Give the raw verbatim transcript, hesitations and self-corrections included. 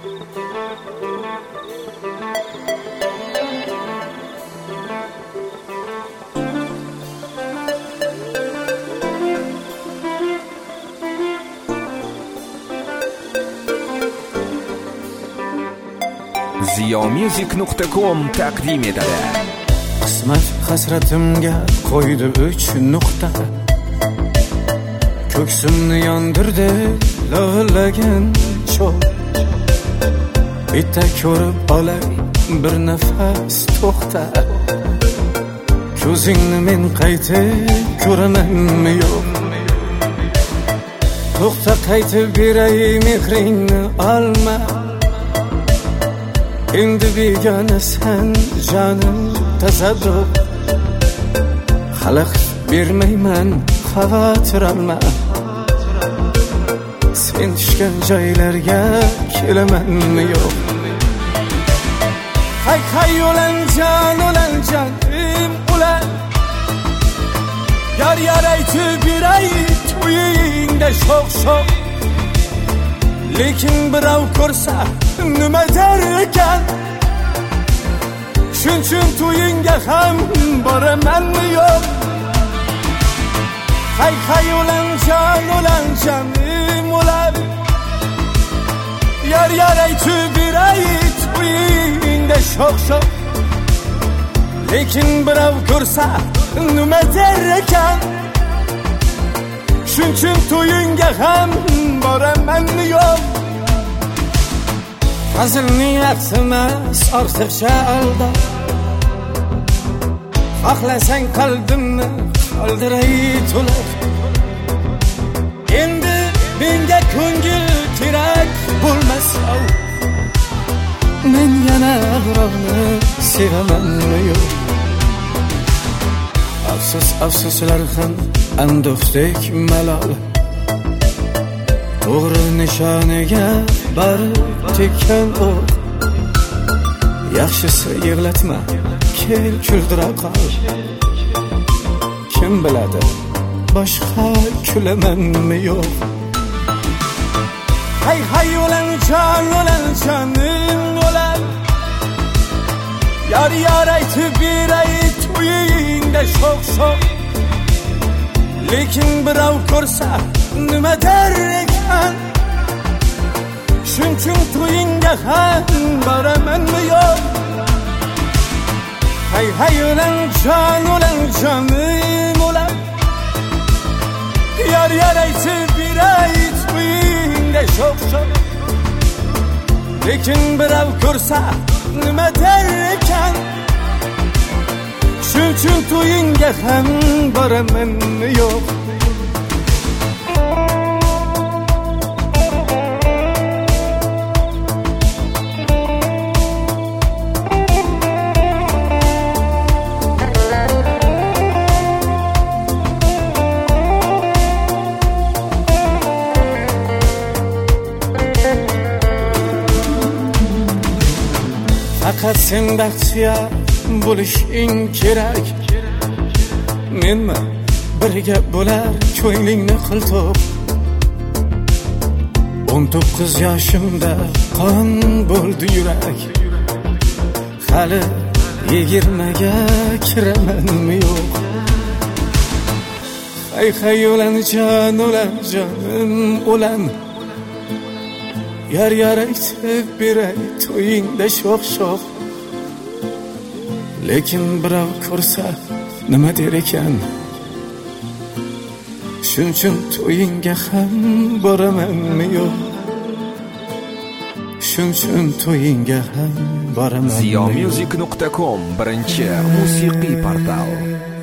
ziyomusic nuqta com taqdim etadi. Qismat hasratimga qo'ydi uch nuqta, ko'ksimni yondirdi lo'lagan cho'g. Bitta ko'rib olay bir nafas to'xta, ko'zingni men qaytib ko'ramanmi yo'q? To'xta, qaytib beray mehringni olma, endi begonasan jonim tasadduq. Xalaqit bermayman, xavotir olma, sen tushgan joylarga kelamanmi yo'q? Hay hay o'lanjan o'lanjanim ulan, yar yar aytib beray to'yingda sho'x sho'x. Lekin birov ko'rsa nima der ekan, shuning to'yingga ham boramanmi yo'q? Hay hay o'lanjan o'lanjanim ulan, yar yar aytib beray to'yingda sho'x sho'x. Lekin birov ko'rsa nima der ekan, shuning to'yingga ham boramanmi yo'q? Hazil niyat emas, ortiqcha alda, xohlasang qalbimni qoldiray to'lib. Endi menga ko'ngil kerak bo'lmasa, men yana birovni sevamanmi yo'q? Afsus afsuslar ham ando'xdek malol, to'g'ri nishoniga borib tekkan o'q. Yaxshisi yig'latma, kel kuldira qol. Kim biladi, boshqa kulamanmi yo'q? Hay hay o'lanjan o'lanjanim o'lan, yar yar aytib beray to'yingda sho'x sho'x. Lekin birov ko'rsa nima der ekan, shuning to'yingga ham boramanmi yo'q? Hay hay o'lanjan o'lanjanim o'lan, yar yar aytib beray to'yingda sho'x sho'x. Lekin birov ko'rsa nima der ekan, shuning to'yingga ham boramanmi yo'q? Faqat sen baxtiya bo'lishing kerak. Menmi birga bo'lar ko'nglingni qiltoq. o'n to'qqiz yoshimda qon bo'ldi yurak, hali yigirmaga kiramanmi yo'q? Hay hay o'lanjan o'lanjanim o'lan, yar yar aytib beray to'yingda sho'x sho'x. Lekin birov ko'rsa nima der ekan, shuning to'yingga ham boramanmi yo'q? Shuning to'yingga ham boramanmi yo'q? ziyomusic nuqta com birinchi musiqiy portal.